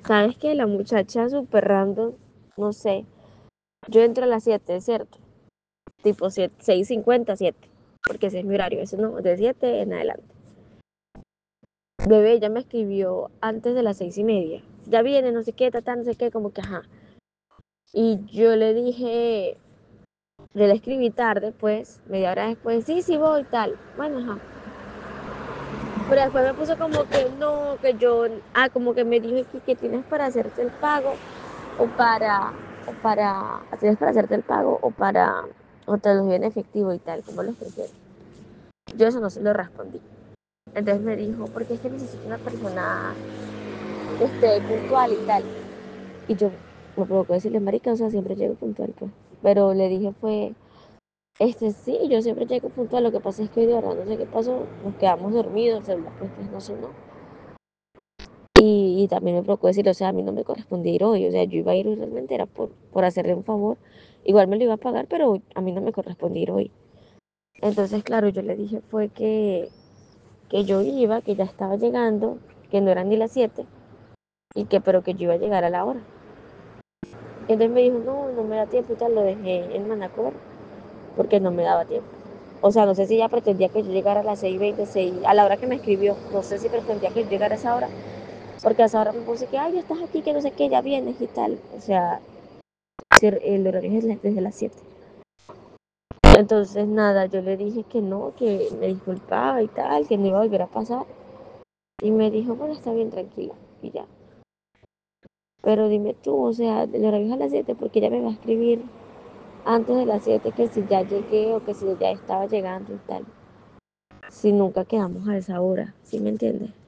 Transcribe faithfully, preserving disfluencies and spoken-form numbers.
sabes que la muchacha súper random, no sé, yo entro a las siete, ¿cierto? Tipo siete, seis cincuenta, siete, porque ese es mi horario, eso no, de siete en adelante. Bebé, ella me escribió antes de las seis y media. Ya viene, no sé qué, tata, no sé qué, como que ajá. Y yo le dije, yo le escribí tarde, pues, media hora después, sí, sí voy, tal. Bueno, ajá. Pero después me puso como que no, que yo, ah, como que me dijo que, que tienes para hacerte el pago o para, o para, tienes para hacerte el pago o para, o te lo doy en efectivo y tal, como lo prefieres. Yo eso no se lo respondí. Entonces me dijo, porque es que necesito una persona que esté puntual y tal. Y yo me provocó decirle, marica, o sea, siempre llego puntual, pues. Pero le dije fue, este sí, yo siempre llego puntual, lo que pasa es que hoy de verdad no sé qué pasó, nos quedamos dormidos, el celular pues, pues no sonó. Y, y también me provocó decirle, o sea, a mí no me correspondía ir hoy, o sea, yo iba a ir hoy realmente, era por, por hacerle un favor. Igual me lo iba a pagar, pero a mí no me correspondía ir hoy. Entonces, claro, yo le dije fue que, que yo iba, que ya estaba llegando, que no eran ni las siete y que pero que yo iba a llegar a la hora. Entonces me dijo, no, no me da tiempo y tal, lo dejé en Manacor porque no me daba tiempo. O sea, no sé si ella pretendía que yo llegara a las seis y veinte, seis, a la hora que me escribió, no sé si pretendía que yo llegara a esa hora, porque a esa hora me puse que, ay, ya estás aquí, que no sé qué, ya vienes y tal. O sea, el horario es desde las siete. Entonces, nada, yo le dije que no, que me disculpaba y tal, que no iba a volver a pasar. Y me dijo, bueno, está bien, tranquila, y ya. Pero dime tú, o sea, el horario es a las siete porque ella me va a escribir antes de las siete que si ya llegué o que si ya estaba llegando y tal. Si nunca quedamos a esa hora, ¿sí me entiendes?